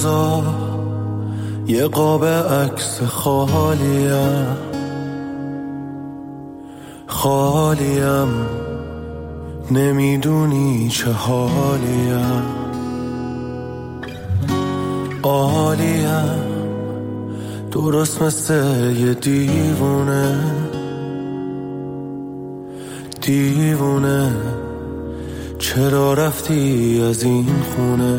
روزا یه قاب عکس خالیم نمیدونی چه حالیم، عالیم درست مثل یه دیوونه چرا رفتی از این خونه؟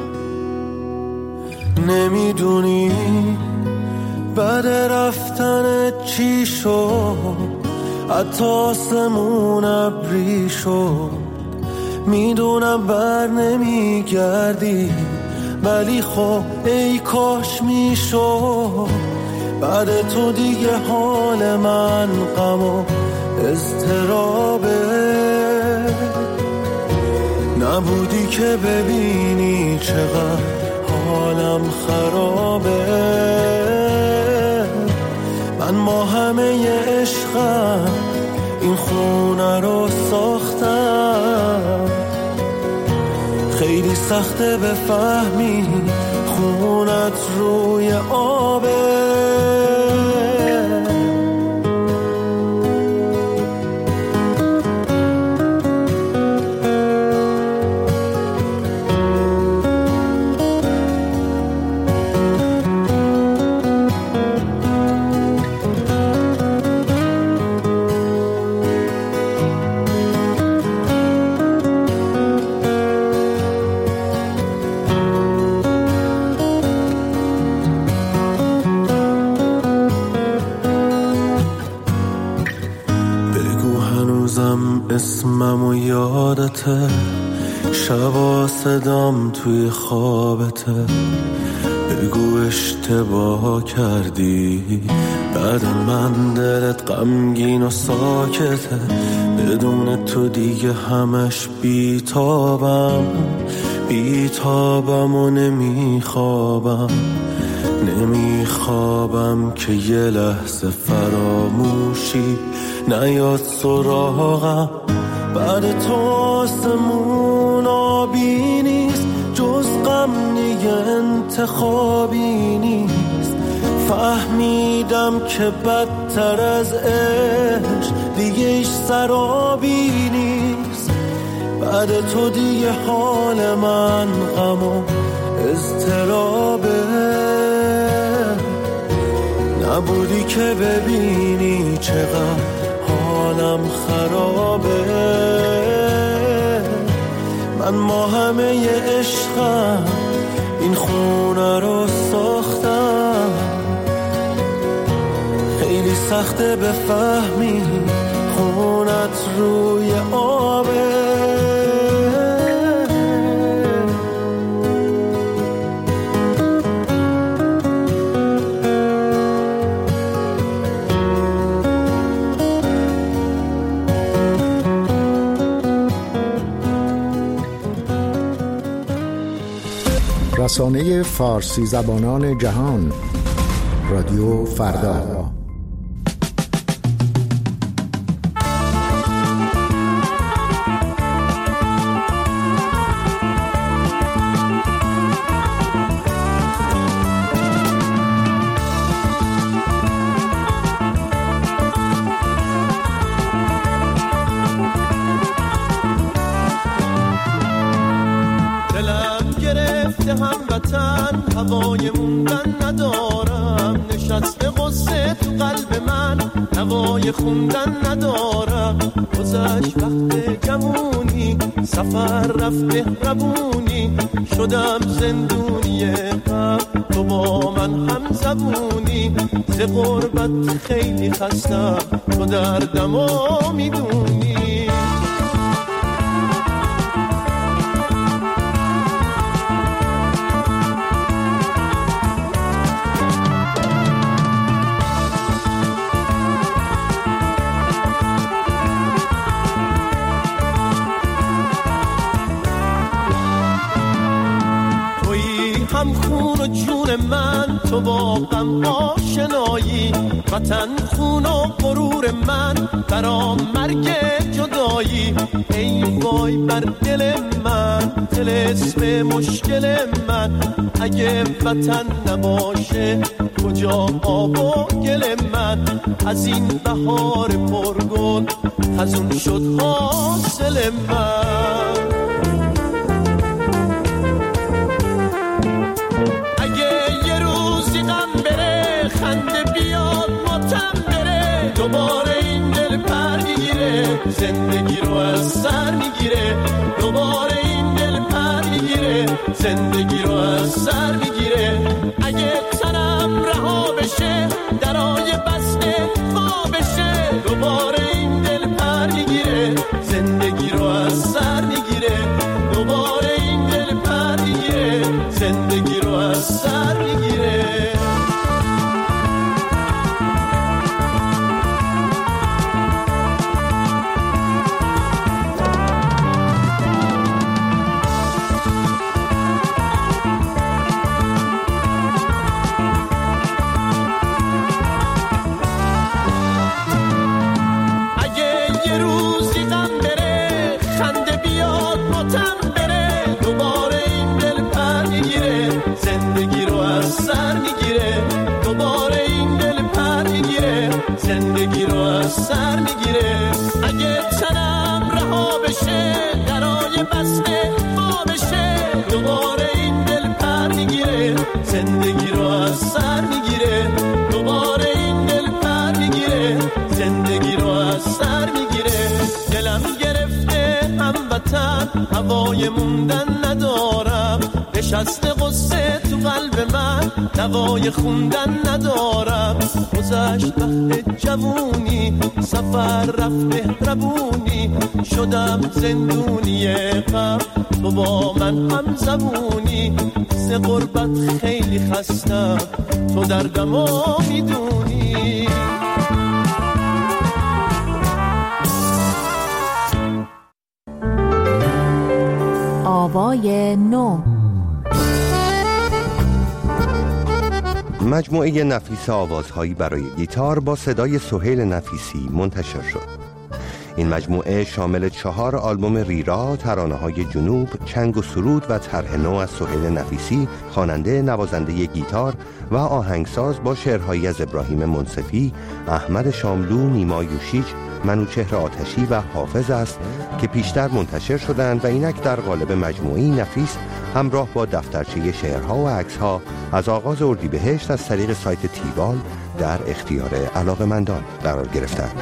نمیدونی بعد رفتن چی شد، حتی آسمون ابری شد. میدونم بر نمیگردی ولی خب ای کاش میشد. بعد تو دیگه حال من غم و اضطرابه، نبودی که ببینی چقدر حالم خرابه. من با همه عشقم این خونه رو ساختم، خیلی سخته بفهمی خونت روی آبه. اسمم و یادته، شبا صدام توی خوابته. بگو اشتباه کردی، بعد من دلت غمگین و ساکته. بدون تو دیگه همش بیتابم و نمیخوابم که یه لحظه فراموشی نیاد سراغم. بعد تو آسمون آبی نیست، جز غم دیگه انتخابی نیست. فهمیدم که بدتر از عشق دیگه ایش سرابی نیست. بعد تو دیگه حال من غم و اضطرابه، نبودی که ببینی چقدر حالم خرابه. من با همه عشقم این خونه رو ساختم، خیلی سخته بفهمی خونت روی آبه. رسانه فارسی زبانان جهان، رادیو فردا. هوای موندن ندارم، نشسته قصه تو قلب من، هوای خوندن ندارم. گذشت وقت جوونی، سفر رفت مهربونی، شدم زندونی غم، تو با من هم زبونی. ز غربت خیلی خستم، تو دردمو میدونی. هم خون و جون من، تو با غم آشنایی، وطن خون و غرور من، برا مرگ جدایی. ای وای بر دل من، طلسم مشکل من، اگه وطن نباشه کجا آب و گل من؟ از این بهار پرگل خزون شد حاصل من. اگه یه روزی غم بره، خنده بیاد ماتم بره، دوباره این دل پر میگیره، زندگی رو از سر میگیره، دوباره این دل پر میگیره، زندگی رو از سر میگیره. اگه تنم رها بشه، درای بسته وا بشه، دوباره این دل پر میگیره، زندگی رو از سر میگیره، دوباره این دل پر میگیره، زندگی رو از سر میگیره. زندگی رو از سر میگیره. اگه تنم رها بشه، درای بسته وا بشه، دوباره این دل پر میگیره، زندگی رو از سر میگیره، دوباره این دل پر میگیره، زندگی رو از سر میگیره. دلم گرفته هموطن، هوای موندن ندارم، نشسته قصه تو قلب من، دوای خوندن ندارم. گذشت وقت جوونی، سفر رفت مهربونی، شدم زندونی غم، تو با من هم زبونی. ز غربت خیلی خستم، تو دردمو میدونی. آوای نو، مجموعه نفیس آوازهایی برای گیتار با صدای سهیل نفیسی منتشر شد. این مجموعه شامل 4 آلبوم ریرا، ترانه‌های جنوب، چنگ و سرود و طرح نو از سهیل نفیسی، خواننده، نوازنده گیتار و آهنگساز، با شعرهایی از ابراهیم منصفی، احمد شاملو، نیما یوشیج، منوچهر آتشی و حافظ است که پیشتر منتشر شدند و اینک در قالب مجموعی نفیس همراه با دفترچه شعرها و عکس‌ها از آغاز اردیبهشت از طریق سایت تیوال در اختیار علاقه‌مندان قرار گرفتند.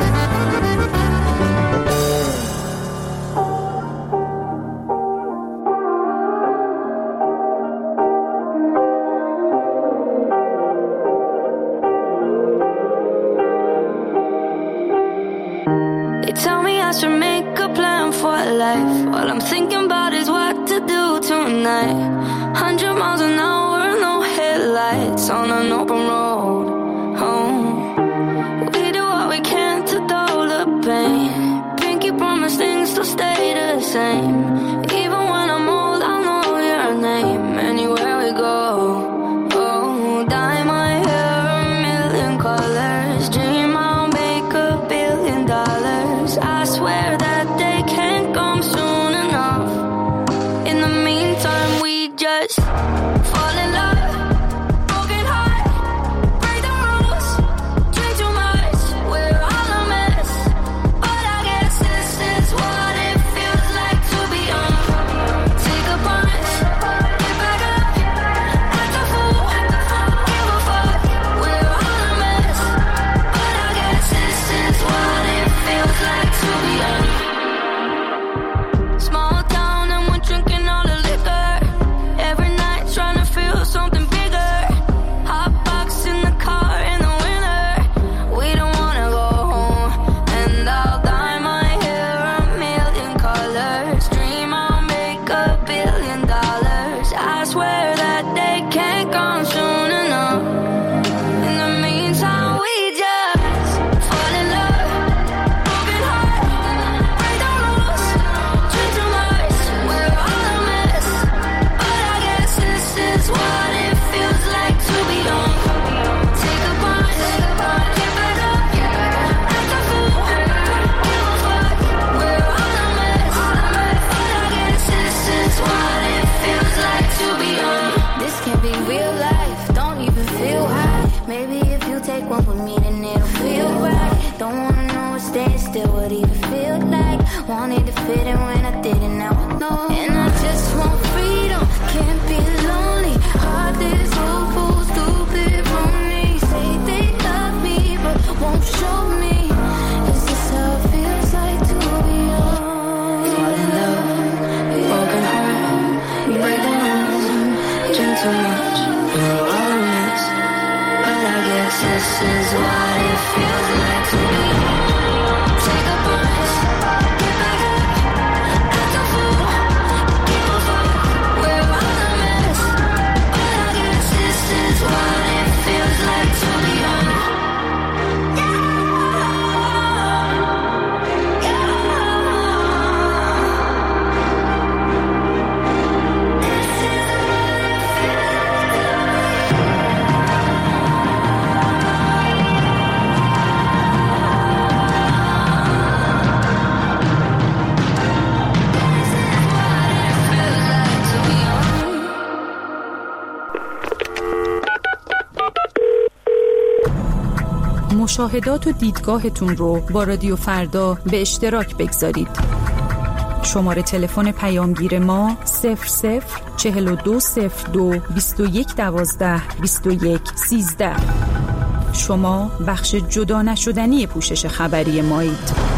All I'm thinking about is what to do tonight. 100 miles an hour, no headlights on an open road. Oh, we do what we can to dull the pain. Pinky promise things to stay the same. Even when I'm old, I'll know your name anywhere we go. Oh, dye my hair a million colors, dream I'll make $1 billion. I swear that they can't come soon enough. In the meantime, we just fall in love, broken heart, break the rules, drink too much, we're all a mess. But I guess this is what it feels like to be young. Take a punch, get back up, act a fool, give a fuck, we're all a mess. But I guess this is what it feels like to be young. was staying still, what do you feel like? Wanted to fit in when I didn't, now I know. And I just want freedom, can't be lonely. Heart is hopeful, stupid for me. Say they love me, but won't show me. Is this how it feels like to be young? Fall in love, broken home, break down, drink too much, you're all a mess. But I guess this is what it feels like to be young. Take a breath, get back up, act a fool, give a fuck, we're all a mess. But I guess this is what it feels like to be young. مشاهدات و دیدگاهتون رو با رادیو فردا به اشتراک بگذارید. شماره تلفن پیامگیر ما 004202 2112 2113. شما بخش جدا نشدنی پوشش خبری مایید.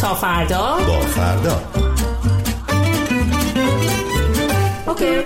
تا فردا با فردا. اوکی.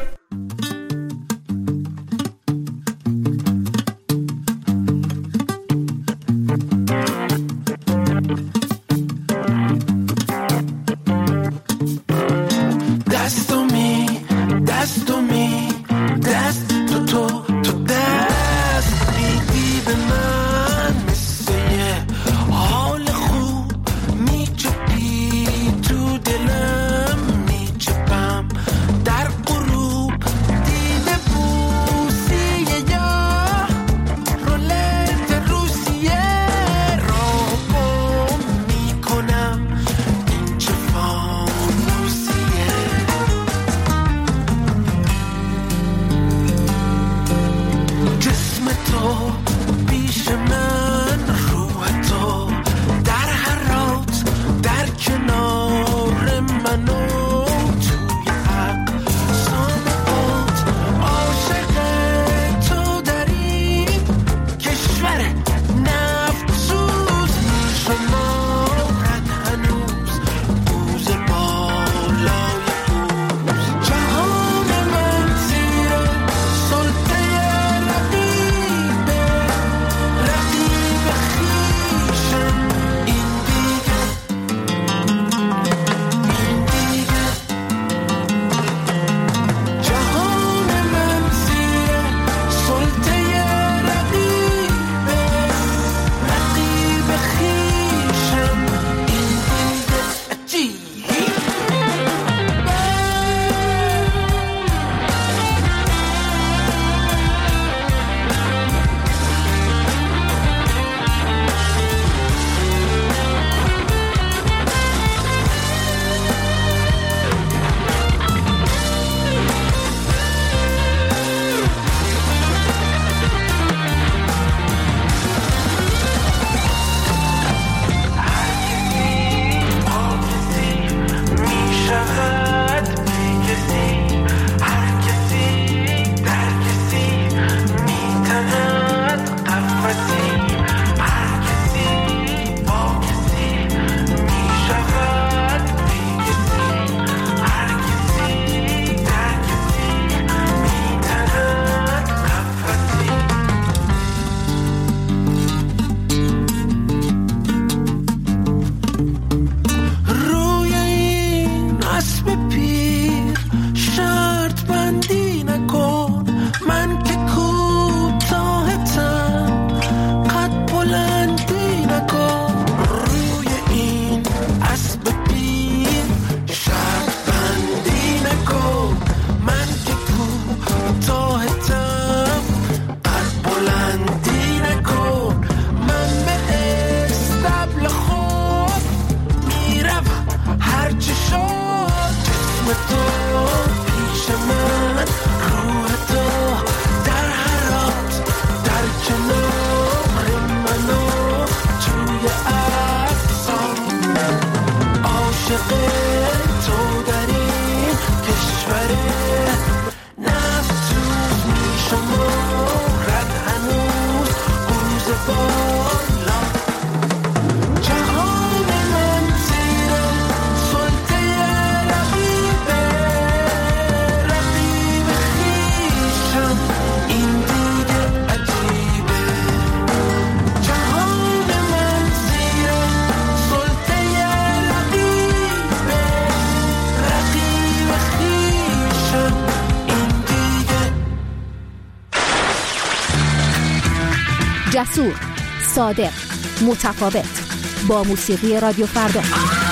جسور، صادق، متفاوت، با موسیقی رادیو فردا.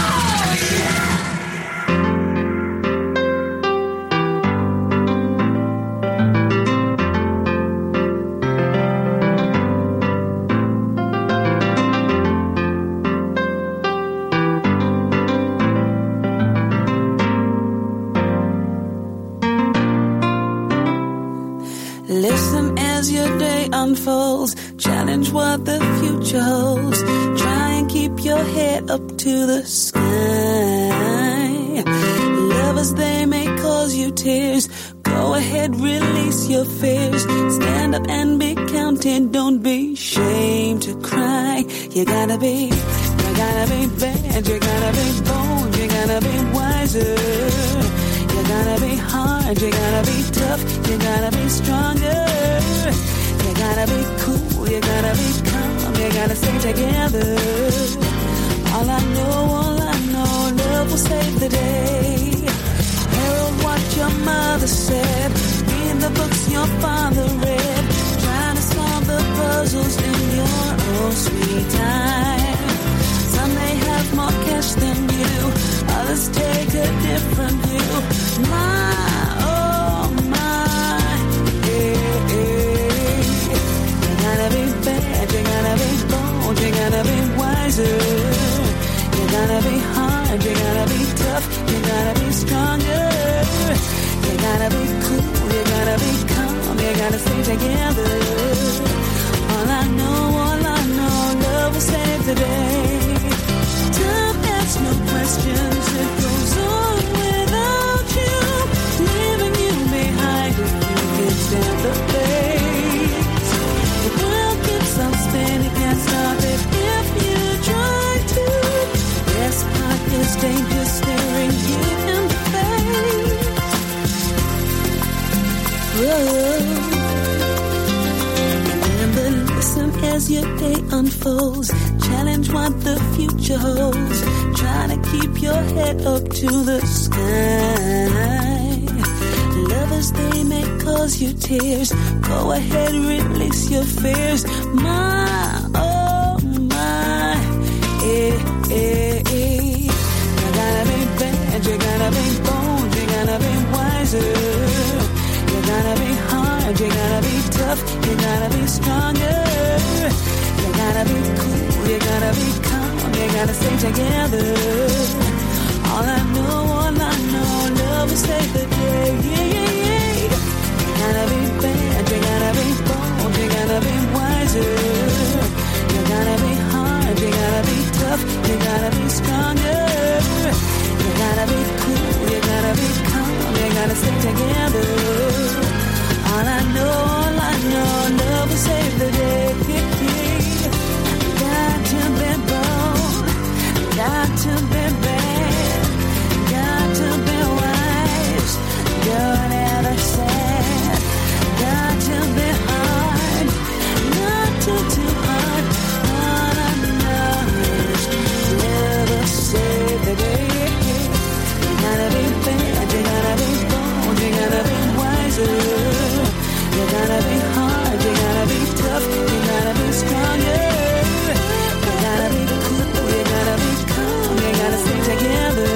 Listen as your day unfolds. Challenge what the future holds. Try and keep your head up to the sky. Lovers, they may cause you tears. Go ahead, release your fears. Stand up and be counted. Don't be ashamed to cry. You gotta be bad. bad, you gotta be bold, you gotta be wiser. You gotta be hard, you gotta be tough, you gotta be stronger. You gotta be cool, you gotta be calm, you gotta stay together. All I know, love will save the day. Herald what your mother said, read the books your father read, trying to solve the puzzles in your own sweet time. Some may have more cash than you, others take a different view. My, oh my, yeah, yeah. You gotta be bad, you gotta be bold, you gotta be wiser. You gotta be hard, you gotta be tough, you gotta be stronger. You gotta be cool, you gotta be calm, you gotta stay together. All I know, love will save the day. Time asks no questions, it goes on without you, leaving you behind if you can stand the pace. The world keeps on spinning, can't stop it if you try to. Best part is danger staring you in the face. Whoa. Remember, listen as your day unfolds. Challenge what the future holds. Try to keep your head up to the sky. Lovers, they may cause you tears. Go ahead, release your fears. My, oh my, eh, eh, eh. You gotta be bad, you gotta be bold, you gotta be wiser. You gotta be hard, you gotta be tough, you gotta be stronger. You gotta be cool, you gotta be calm, you gotta stay together. All I know, love will save the day. Yeah, yeah, yeah. You gotta be bad, you gotta be bold, you gotta be wiser. You gotta be hard, you gotta be tough, you gotta be stronger. You gotta be cool, you gotta be calm, you gotta stay together. All I know, love will save the day. Got to be bold, got to be bad, got to be wise, don't ever sad. Got to be hard, not too hard. All I know is love will save the day. You gotta be bad, you gotta be bold, you gotta be wiser. You gotta be hard, you gotta be tough, you gotta be stronger. You gotta be cool, you gotta be calm, you gotta stay together.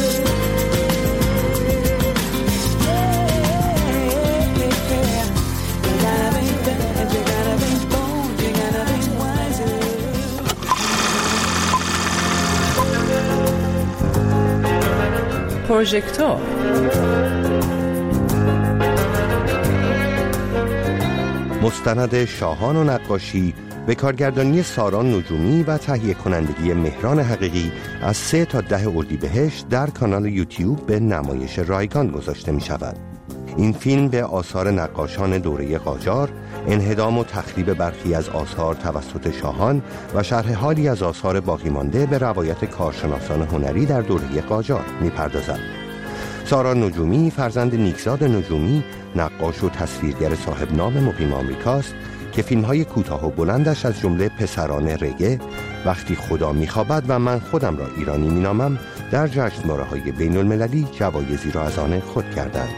Yeah. You gotta be bad, you gotta be bold, you gotta be wiser. پروژکتور مستند شاهان و نقاشی به کارگردانی ساران نجومی و تهیه کنندگی مهران حقیقی از 3 تا 10 اردیبهشت در کانال یوتیوب به نمایش رایگان گذاشته می شود. این فیلم به آثار نقاشان دوره قاجار، انهدام و تخریب برخی از آثار توسط شاهان و شرح حالی از آثار باقی مانده به روایت کارشناسان هنری در دوره قاجار می پردازد. ساران نجومی فرزند نیکزاد نجومی، نقاش و تصویرگر صاحب نام مقیم آمریکاست که فیلم‌های کوتاه و بلندش از جمله پسران رگه، وقتی خدا می‌خوابد و من خودم را ایرانی می‌نامم در جشنواره‌های بین‌المللی جوایزی را از آن خود کردند.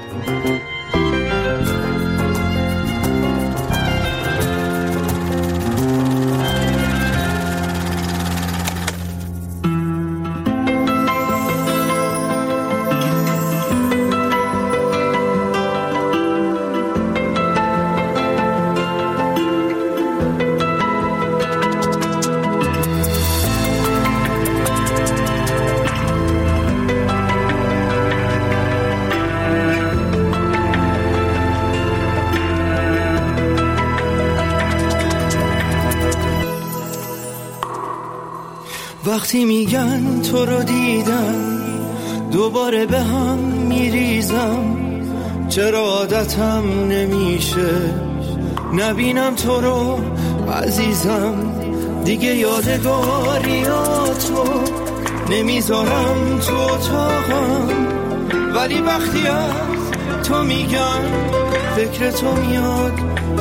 وقتی میگن تو رو دیدم دوباره به هم میریزم، چرا عادتم نمیشه نبینم تو رو عزیزم. دیگه یادگاریاتو نمیذارم تو اتاقم، ولی وقتی از تو میگم فکر تو میاد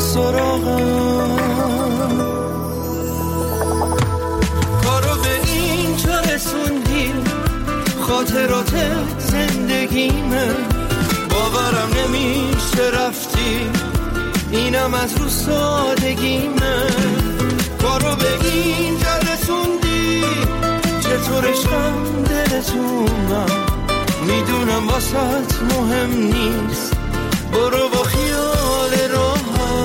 سراغم. کارو به اینجا رسوندی، خاطرات زندگیمه، باورم نمیشه رفتی، اینم از رو سادگیمه. کارو به اینجا رسوندی، چطور عشقم دلتونم، میدونم واسط مهم نیست، برو با خیال راحت.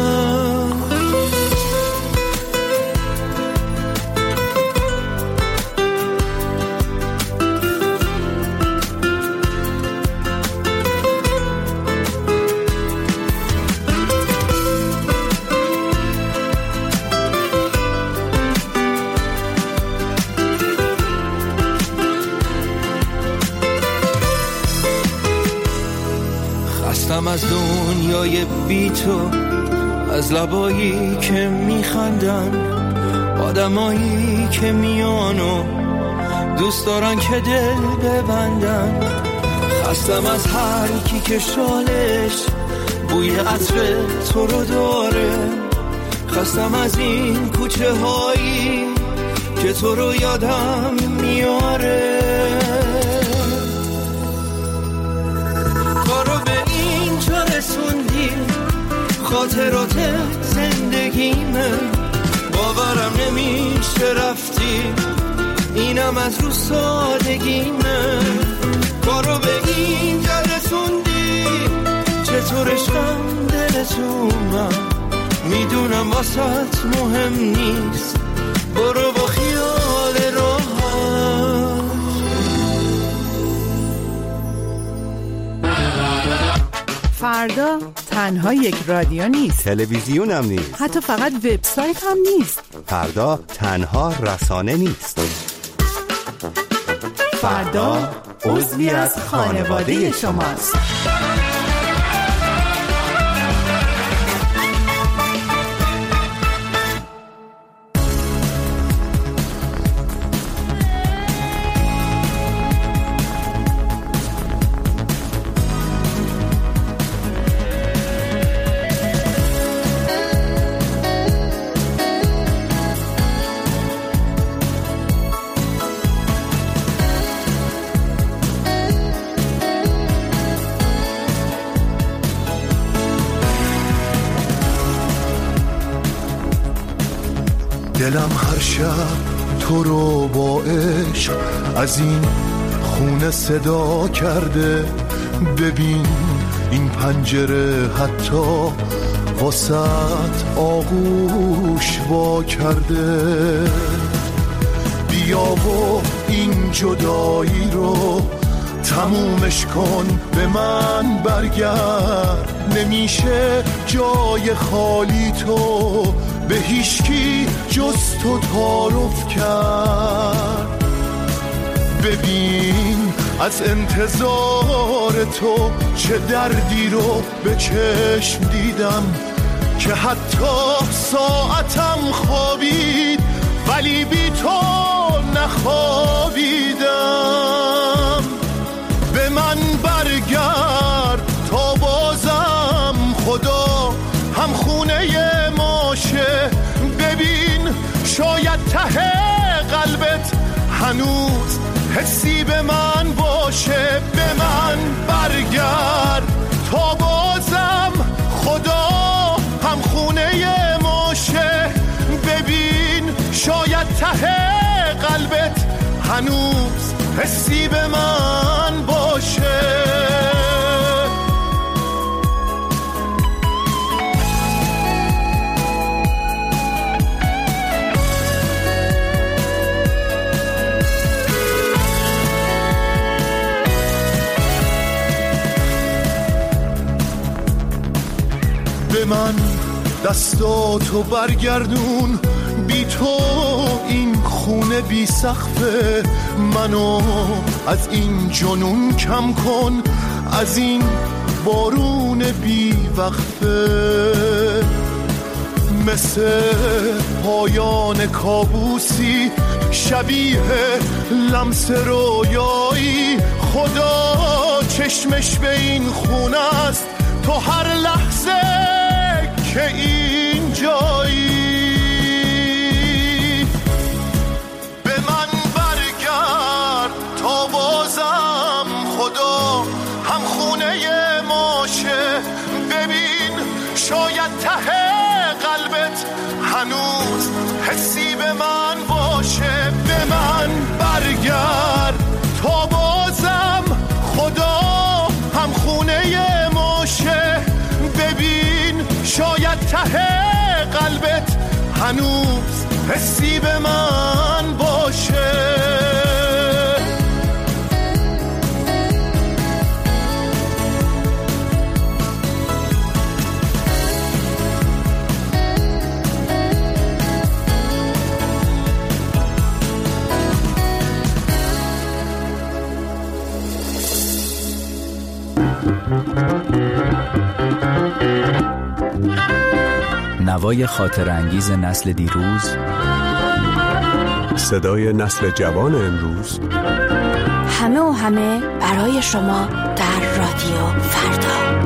خستم از دنیای بی تو، از لبایی که میخندن، آدمایی که میان و دوست دارن که دل ببندن. خستم از هر کی که شالش بوی عطر تو رو داره، خستم از این کوچه هایی که تو رو یادم میاره. کارو به اینجا رسوندی، خاطرات زندگیمه، باورم نمیشه رفتی، اینم از رو سادگیمه. کارو به اینجا رسوندی، چطور عشقم دلتونم، میدونم واسط مهم نیست، برو با خیال راحت. فردا تنها یک رادیو نیست، تلویزیون هم نیست، حتی فقط وبسایت هم نیست. فردا تنها رسانه نیست، فردا عضوی از خانواده شماست. دلم هر شب تو رو با عشق از این خونه صدا کرده، ببین این پنجره حتی واسط آغوش وا کرده. بیا و این جدایی رو تمومش کن، به من برگرد، نمیشه جای خالی تو به هیچکی جز تو تعارف کرد. ببین از انتظار تو چه دردی رو به چشم دیدم، که حتی ساعتم خوابید ولی بی تو نخوابیدم. به من برگرد تا بازم خدا هم خونه ماشه، ببین شاید ته قلبت هنوز حسی به من باشه. به من برگرد تا بازم خدا هم خونه ماشه، ببین شاید ته قلبت هنوز حسی به من باشه. به من دستاتو برگردون، بی تو این خونه بی سقفه، منو از این جنون کم کن، از این بارون بی وقفه. مثل پایان کابوسی شبیه لمس رویایی. خدا چشمش به این خونه است، تو هر لحظه که این جایی. به من برگرد تا بازم خدا هم خونه ماشه. ببین شاید ته قلبت هنوز حسی به من باشه. به من برگرد تا بازم خدا هم خونه ماشه. ببین شاید ته قلبت هنوز حسی به من باشه. نوای خاطر انگیز نسل دیروز، صدای نسل جوان امروز، همه و همه برای شما در رادیو فردا.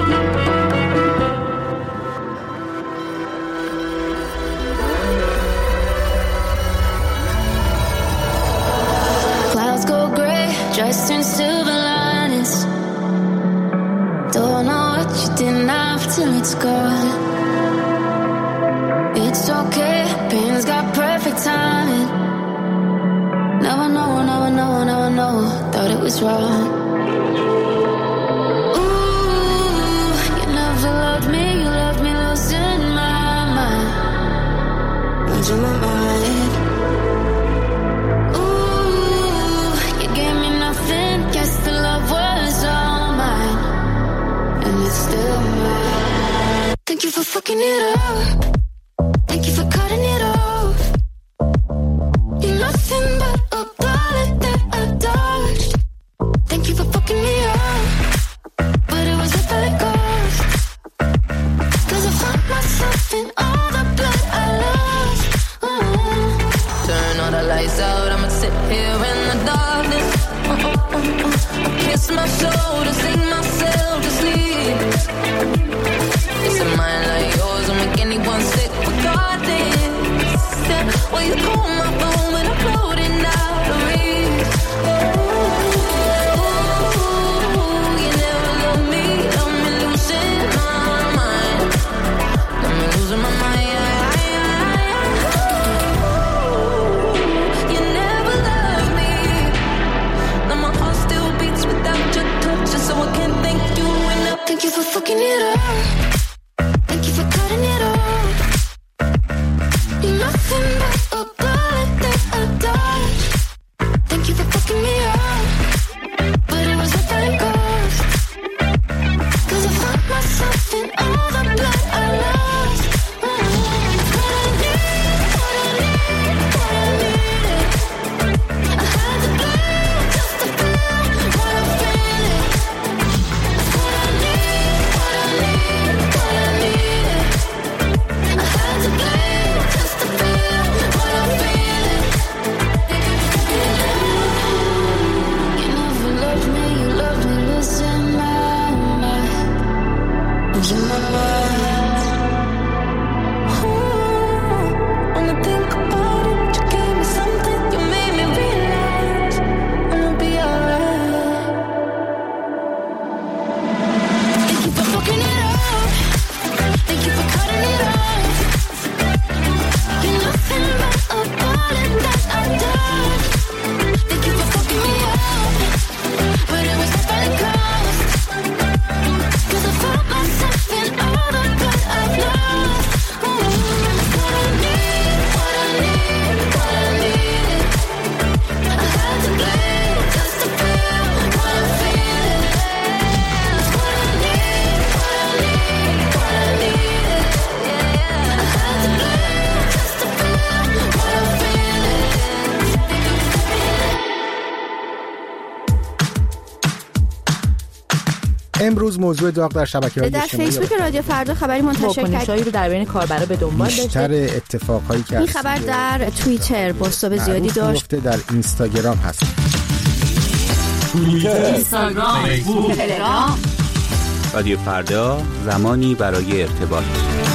Clouds go gray, just in silver linings. Don't know what you didn't have till it's gone. It's okay, pain's got perfect timing. Never know, never know, never know, thought it was wrong. Ooh, you never loved me, you left me losing my mind. Losing my mind. Ooh, you gave me nothing, guess the love was all mine. And it's still mine. Thank you for fucking it up. Thank you for cutting it off. You're nothing but a bullet that I dodged. Thank you for fucking me up, but it was worth the cost. 'Cause I found myself in all the blood I lost. Turn all the lights out, I'ma sit here in the darkness. Kiss my shoulder, sing myself to sleep. It's a mind like yours will make anyone sick. Will you call my phone when I'm floating out of reach? Ooh, you never love me losing my mind. Got me losing my mind. You never love me. Now my heart still beats without your touch, so I can't امروز موضوع داغ در شبکه‌های اجتماعی در فیسبوک رادیو فردا خبری منتشر کرد. واکنش‌هایی رو در بین کاربرا به دنبال داشته. بیشتر اتفاقایی که این خبر در توییتر بازتاب زیادی داشت. در اینستاگرام هست. توییتر، اینستاگرام، فیسبوک، تلگرام. رادیو فردا، زمانی برای ارتباط.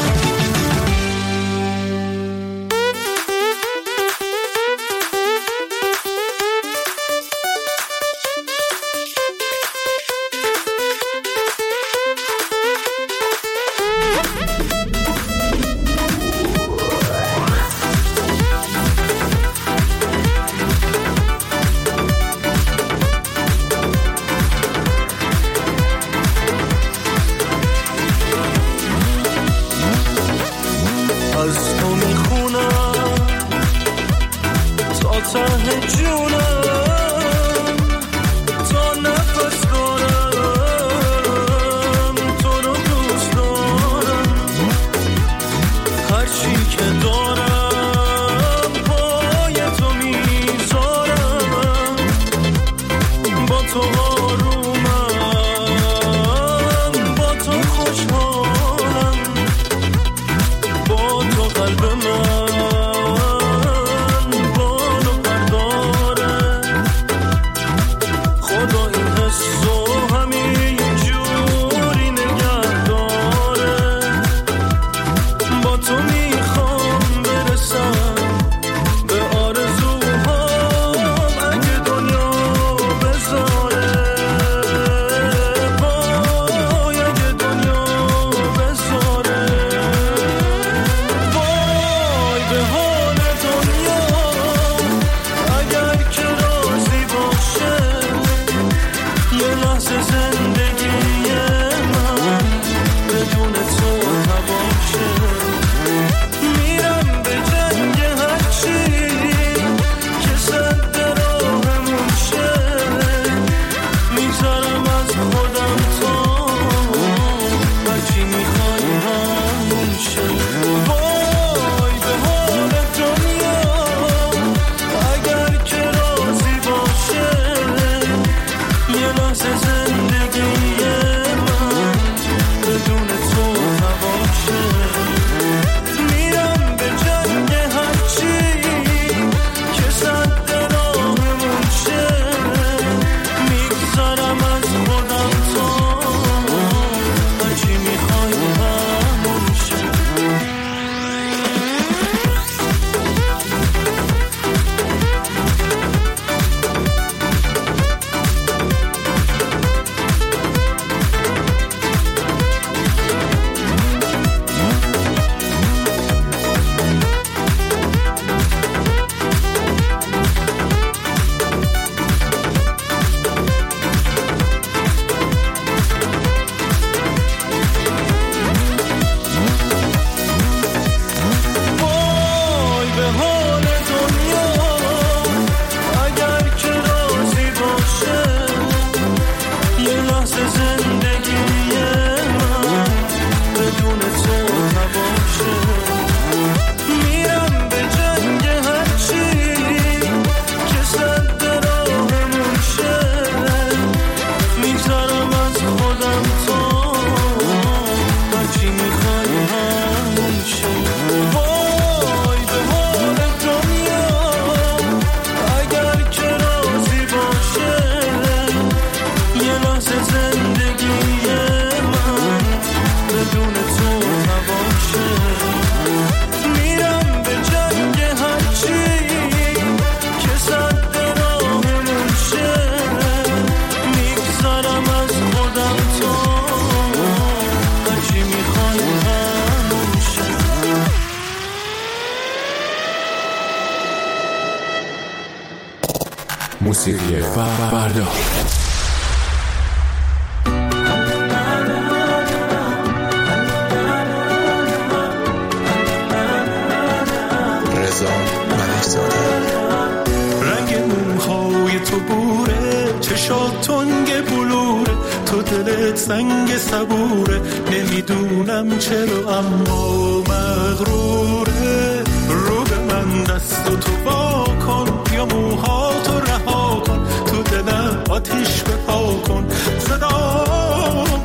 موسیقی فردا. رنگ موهای تو بوره، چشات تنگ بلوره، تو دلت سنگ صبوره، نمیدونم چرا اما مغروره. رو به من دست و تو وا کن، یا موهاتو رها کن، تو دلم آتیش بپا کن، صدا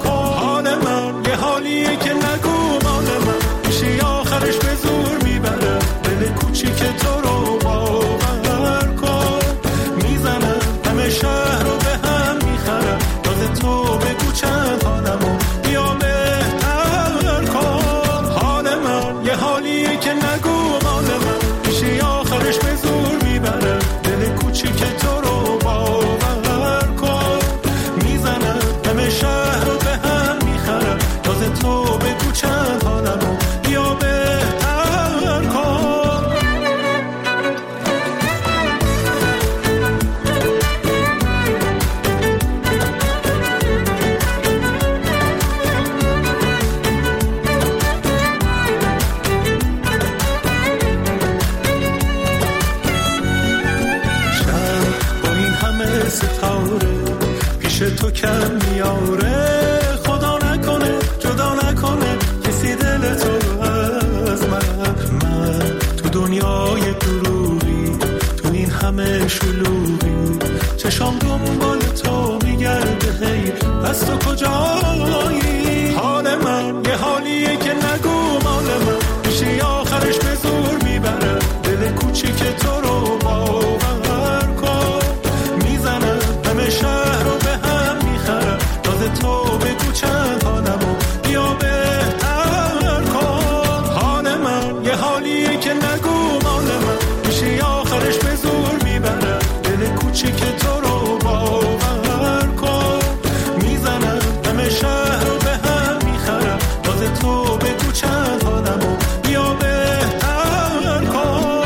پیش تو کم میاره. خدا نکنه جدا نکنه کسی دل تو از من تو دنیای دروغی، تو این همه شلوغی، چشام دنبال تو میگرده هی پس تو کجایی؟ حال من یه حالیه که نگو مال من، میشه آخرش به زور میبره دل کوچیک تو رو باور کن. میزنم همه شهر رو به هم میخرم، تازه تو بگو چند حالمو بیا بهتر کن. حال من یه حالیه که نگو مال من، میشه آخرش به زور میبره دل کوچیک تو رو باور کن. میزنم همه شهر رو به هم میخرم، تازه تو بگو چند حالمو بیا بهتر کن.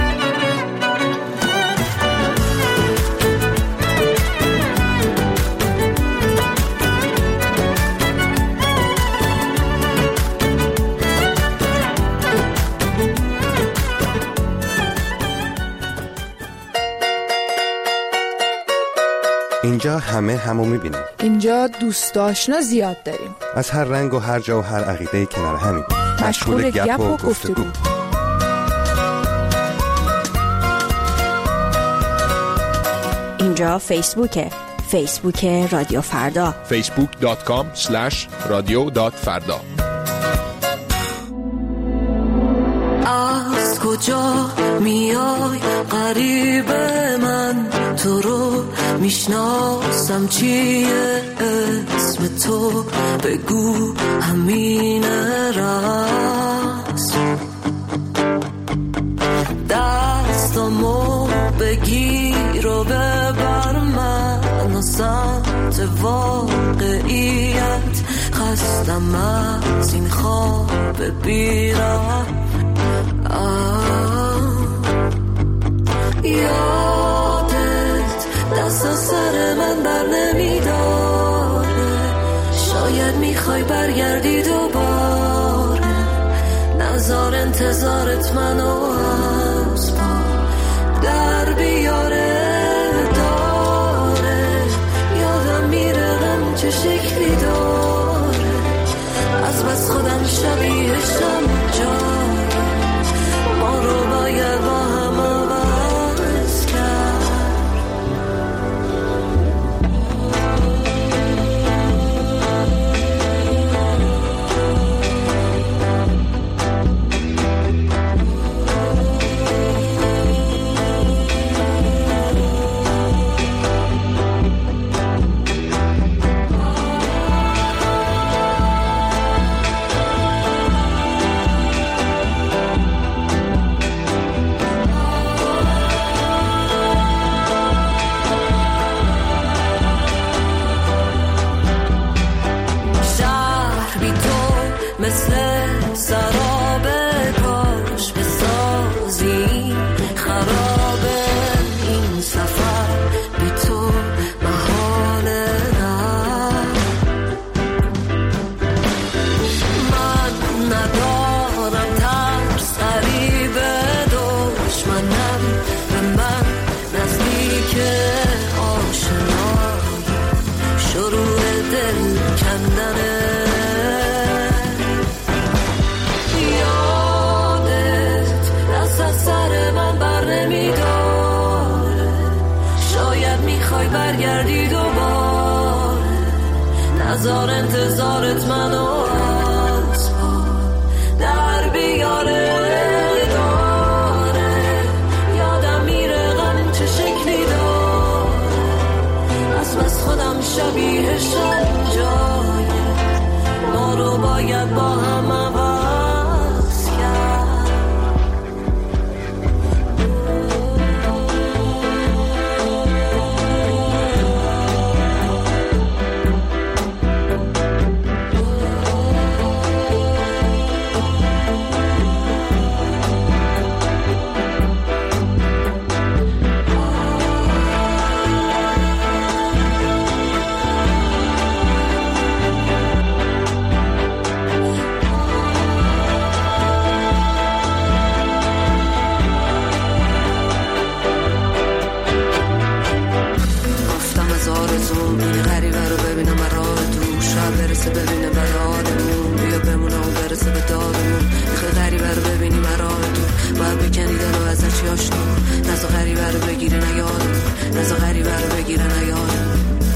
اینجا همه همو میبینیم. اینجا دوست آشنا زیاد داریم، از هر رنگ و هر جا و هر عقیده کنار همین، مشغول گپ و گفتگو. اینجا فیسبوک رادیو فردا، facebook.com/radio.farda. از کجا میای غریب من، تو رو میشناسم چیه اسم تو، بگو همین راست. دستامو بگیر و ببر من و سمت واقعیت، خستم از این خواب بیرم. یادت دست سر من بر نمیداره، شاید میخوای برگردی دوباره، نظر انتظارت منو از پا در بیاره. داره یادم میره غم چه شکلی داره، از بس خودم شبیهشم جاره، ما رو باید با هم عوض کرد. برگردی دوباره، نظر انتظارت منو از پا در بیاره. داره یادم میره غم چه شکلی داره، از بس خودم شبیهشم جایه، ما رو باید با هم عوض کرد. آرزوم اینه غریبه رو ببینم من راه تو شب برسه ببینه بعد آدمون بیا بمونه و برسه به دادمون میخوای غریبه رو ببینی من راه تو باید بکنی دلو ازش یاشنا نزا غریبه رو بگیره نیادم نزا غریبه رو بگیره نیادم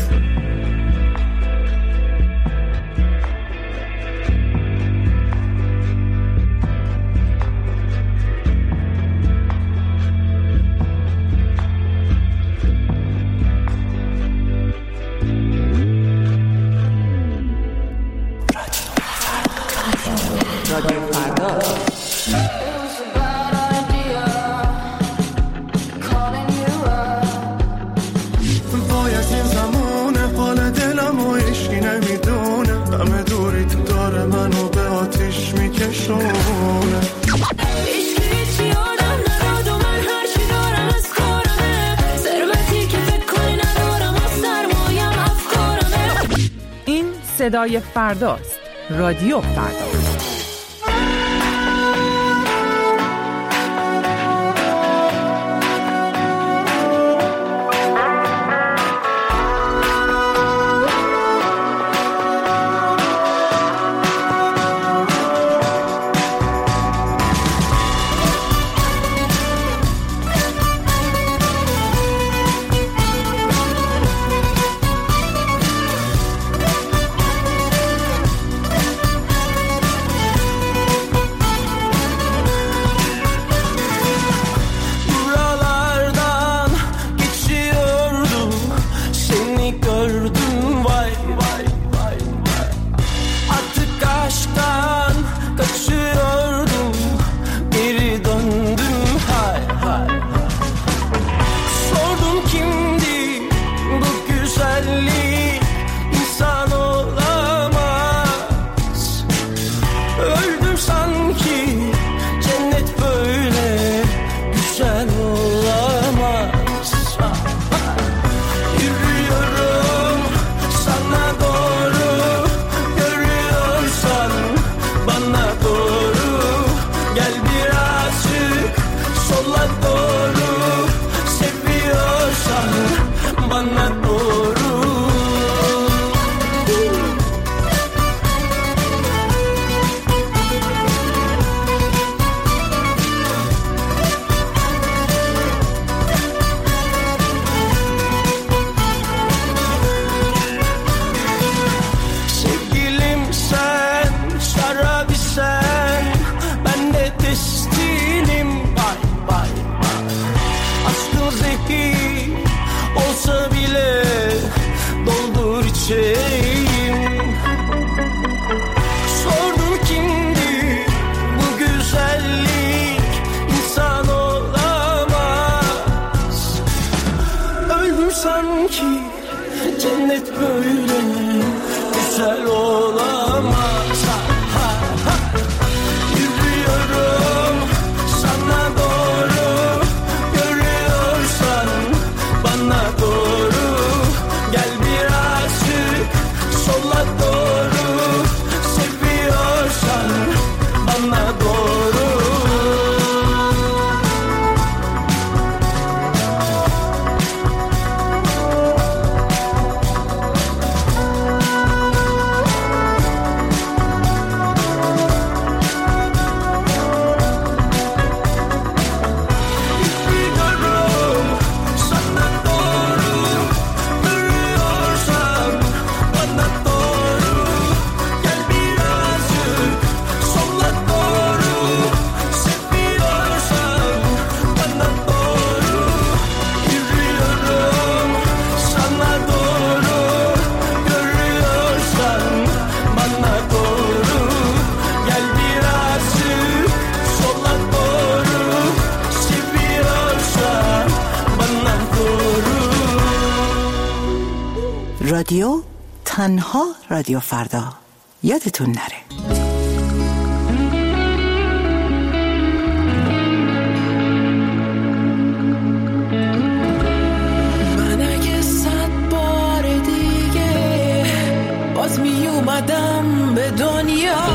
صدای فرداست. رادیو فردا. رادیو تنها رادیو فردا. یادتون نره. من اگه 100 بار دیگه باز می اومدم به دنیا